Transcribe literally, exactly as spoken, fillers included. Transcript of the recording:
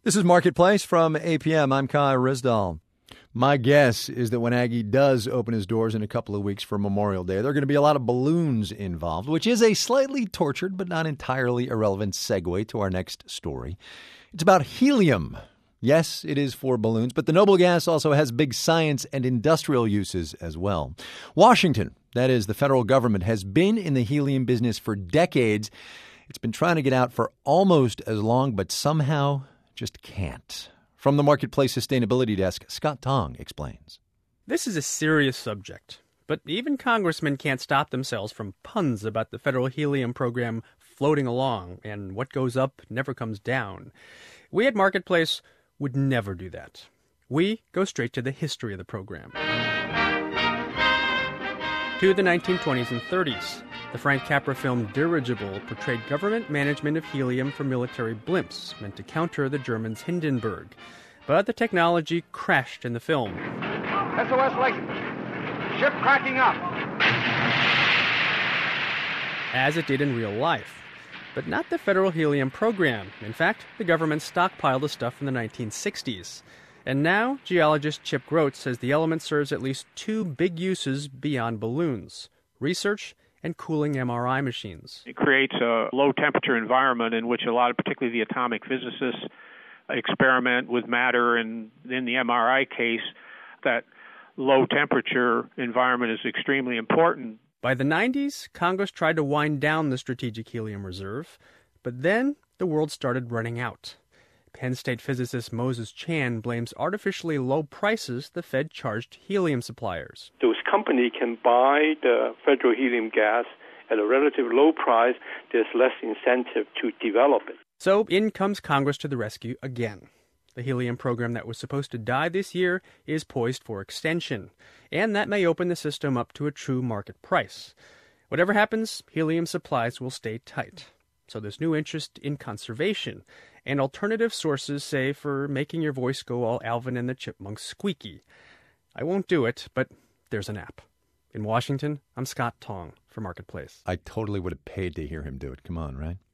This is Marketplace from A P M. I'm Kai Rizdal. My guess is that when Aggie does open his doors in a couple of weeks for Memorial Day, there are going to be a lot of balloons involved, which is a slightly tortured but not entirely irrelevant segue to our next story. It's about helium. Yes, it is for balloons, but the noble gas also has big science and industrial uses as well. Washington, that is, the federal government, has been in the helium business for decades. It's been trying to get out for almost as long, but somehow just can't. From the Marketplace Sustainability Desk, Scott Tong explains. This is a serious subject, but even congressmen can't stop themselves from puns about the federal helium program floating along, and what goes up never comes down. We at Marketplace would never do that. We go straight to the history of the program. To the nineteen twenties and thirties. The Frank Capra film Dirigible portrayed government management of helium for military blimps, meant to counter the Germans' Hindenburg. But the technology crashed in the film. S O S license. Ship cracking up. As it did in real life. But not the federal helium program. In fact, the government stockpiled the stuff in the nineteen sixties. And now, geologist Chip Groat says the element serves at least two big uses beyond balloons: research and cooling M R I machines. It creates a low-temperature environment in which a lot of, particularly the atomic physicists, experiment with matter, and in the M R I case, that low-temperature environment is extremely important. By the nineties, Congress tried to wind down the strategic helium reserve, but then the world started running out. Penn State physicist Moses Chan blames artificially low prices the Fed charged helium suppliers. Those companies can buy the federal helium gas at a relatively low price. There's less incentive to develop it. So in comes Congress to the rescue again. The helium program that was supposed to die this year is poised for extension, and that may open the system up to a true market price. Whatever happens, helium supplies will stay tight. So there's new interest in conservation, and alternative sources say for making your voice go all Alvin and the Chipmunks squeaky. I won't do it, but there's an app. In Washington, I'm Scott Tong for Marketplace. I totally would have paid to hear him do it. Come on, right?